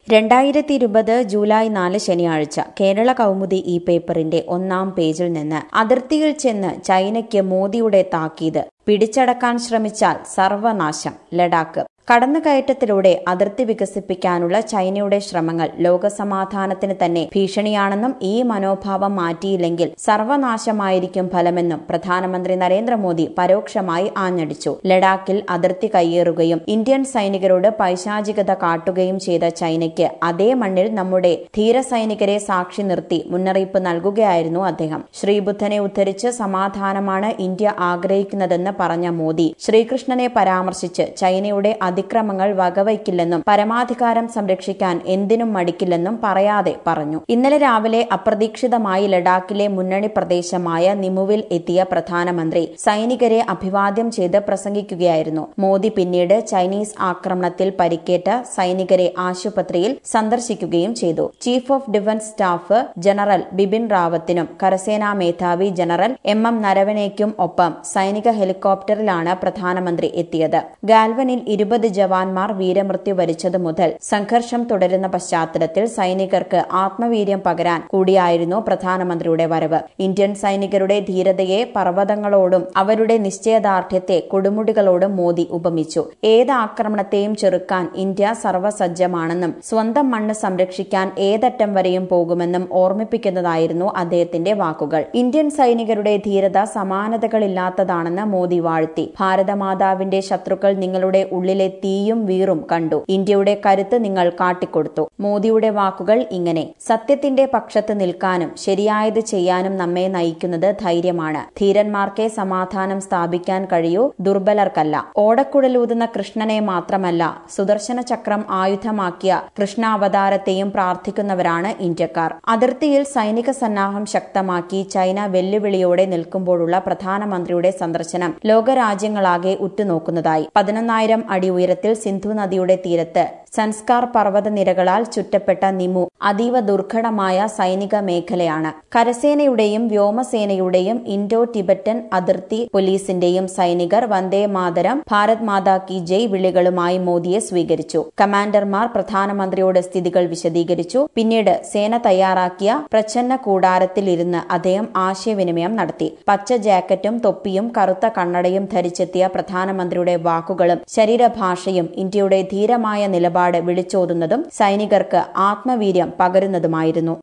2020 July 4 ശനിയാഴ്ച കേരള കൗമുദി ഈ പേപ്പറിന്റെ ഒന്നാം പേജിൽ നിന്ന് അതിർത്തിയിൽ ചെന്ന് ചൈനയ്ക്ക് മോദിയുടെ താക്കീത്. പിടിച്ചടക്കാൻ ശ്രമിച്ചാൽ സർവനാശം. ലഡാക്ക് കടന്നുകയറ്റത്തിലൂടെ അതിർത്തി വികസിപ്പിക്കാനുള്ള ചൈനയുടെ ശ്രമങ്ങൾ ലോകസമാധാനത്തിന് തന്നെ ഭീഷണിയാണെന്നും ഈ മനോഭാവം മാറ്റിയില്ലെങ്കിൽ സർവനാശമായിരിക്കും ഫലമെന്നും പ്രധാനമന്ത്രി നരേന്ദ്രമോദി പരോക്ഷമായി ആഞ്ഞടിച്ചു. ലഡാക്കിൽ അതിർത്തി കയ്യേറുകയും ഇന്ത്യൻ സൈനികരോട് പൈശാചികത കാട്ടുകയും ചെയ്ത ചൈനയ്ക്ക് അതേ മണ്ണിൽ നമ്മുടെ ധീര സൈനികരെ സാക്ഷി നിർത്തി മുന്നറിയിപ്പ് നൽകുകയായിരുന്നു അദ്ദേഹം. ശ്രീബുദ്ധനെ ഉദ്ധരിച്ച് സമാധാനമാണ് ഇന്ത്യ ആഗ്രഹിക്കുന്നതെന്ന് പറഞ്ഞ മോദി ശ്രീകൃഷ്ണനെ പരാമർശിച്ച് ചൈനയുടെ അതിക്രമങ്ങൾ വകവയ്ക്കില്ലെന്നും പരമാധികാരം സംരക്ഷിക്കാൻ എന്തിനും മടിക്കില്ലെന്നും പറയാതെ പറഞ്ഞു. ഇന്നലെ രാവിലെ അപ്രതീക്ഷിതമായി ലഡാക്കിലെ മുന്നണി പ്രദേശമായ നിമുവിൽ എത്തിയ പ്രധാനമന്ത്രി സൈനികരെ അഭിവാദ്യം ചെയ്ത് പ്രസംഗിക്കുകയായിരുന്നു. മോദി പിന്നീട് ചൈനീസ് ആക്രമണത്തിൽ പരിക്കേറ്റ സൈനികരെ ആശുപത്രിയിൽ സന്ദർശിക്കുകയും ചെയ്തു. Chief of defence staff general Bipin റാവത്തിനും കരസേനാ മേധാവി ജനറൽ എം നരവനേക്കും ഒപ്പം സൈനിക ഹെലികോപ്റ്ററിലാണ് പ്രധാനമന്ത്രി എത്തിയത്. ഗാൽവനിൽ 20 ജവാന്മാർ വീരമൃത്യു വരിച്ചതു മുതൽ സംഘർഷം തുടരുന്ന പശ്ചാത്തലത്തിൽ സൈനികർക്ക് ആത്മവീര്യം പകരാൻ കൂടിയായിരുന്നു പ്രധാനമന്ത്രിയുടെ വരവ്. ഇന്ത്യൻ സൈനികരുടെ ധീരതയെ പർവ്വതങ്ങളോടും അവരുടെ നിശ്ചയദാർഢ്യത്തെ കൊടുമുടികളോടും മോദി ഉപമിച്ചു. ഏത് ആക്രമണത്തെയും ചെറുക്കാൻ ഇന്ത്യ സർവ്വസജ്ജമാണെന്നും സ്വന്തം മണ്ണ് സംരക്ഷിക്കാൻ ഏതറ്റം വരെയും പോകുമെന്നും ഓർമ്മിപ്പിക്കുന്നതായിരുന്നു അദ്ദേഹത്തിന്റെ വാക്കുകൾ. ഇന്ത്യൻ സൈനികരുടെ ധീരത സമാനതകളില്ലാത്തതാണെന്ന് മോദി വാഴ്ത്തി. ഭാരതമാതാവിന്റെ ശത്രുക്കൾ നിങ്ങളുടെ ഉള്ളിലെ തീയും വീറും കണ്ടു. ഇന്ത്യയുടെ കരുത്ത് നിങ്ങൾ കാട്ടിക്കൊടുത്തു. മോദിയുടെ വാക്കുകൾ ഇങ്ങനെ: സത്യത്തിന്റെ പക്ഷത്ത് നിൽക്കാനും ശരിയായത് ചെയ്യാനും നമ്മെ നയിക്കുന്നത് ധൈര്യമാണ്. ധീരന്മാർക്കേ സമാധാനം സ്ഥാപിക്കാൻ കഴിയൂ, ദുർബലർക്കല്ല. ഓടക്കുഴലൂതുന്ന കൃഷ്ണനെ മാത്രമല്ല, സുദർശന ചക്രം ആയുധമാക്കിയ കൃഷ്ണാവതാരത്തെയും പ്രാർത്ഥിക്കുന്നവരാണ് ഇന്ത്യക്കാർ. അതിർത്തിയിൽ സൈനിക സന്നാഹം ശക്തമാക്കി ചൈന വെല്ലുവിളിയോടെ നിൽക്കുമ്പോഴുള്ള പ്രധാനമന്ത്രിയുടെ സന്ദർശനം ലോകരാജ്യങ്ങളാകെ ഉറ്റുനോക്കുന്നതായി. 11,000 അടി ഉയരത്തിൽ സിന്ധു നദിയുടെ തീരത്ത് സൻസ്കാർ പർവ്വതനിരകളാൽ ചുറ്റപ്പെട്ട നിമു അതീവ ദുർഘടമായ സൈനിക മേഖലയാണ്. കരസേനയുടെയും വ്യോമസേനയുടെയും ഇൻഡോ ടിബറ്റൻ അതിർത്തി പോലീസിന്റെയും സൈനികർ വന്ദേ മാതരം, ഭാരത് മാതാ കി ജയ് വിളികളുമായി മോദിയെ സ്വീകരിച്ചു. കമാൻഡർമാർ പ്രധാനമന്ത്രിയോട് സ്ഥിതികൾ വിശദീകരിച്ചു. പിന്നീട് സേന തയ്യാറാക്കിയ പ്രച്ഛന്ന കൂടാരത്തിൽ ഇരുന്ന് അദ്ദേഹം ആശയവിനിമയം നടത്തി. പച്ച ജാക്കറ്റും തൊപ്പിയും കറുത്ത കണ്ണടയും ധരിച്ചെത്തിയ പ്രധാനമന്ത്രിയുടെ വാക്കുകളും ശരീരഭാഷയും ഇന്ത്യയുടെ ധീരമായ നിലപാട് വിളിച്ചോതുന്നതും സൈനികർക്ക് ആത്മവീര്യം പകരുന്നതുമായിരുന്നു.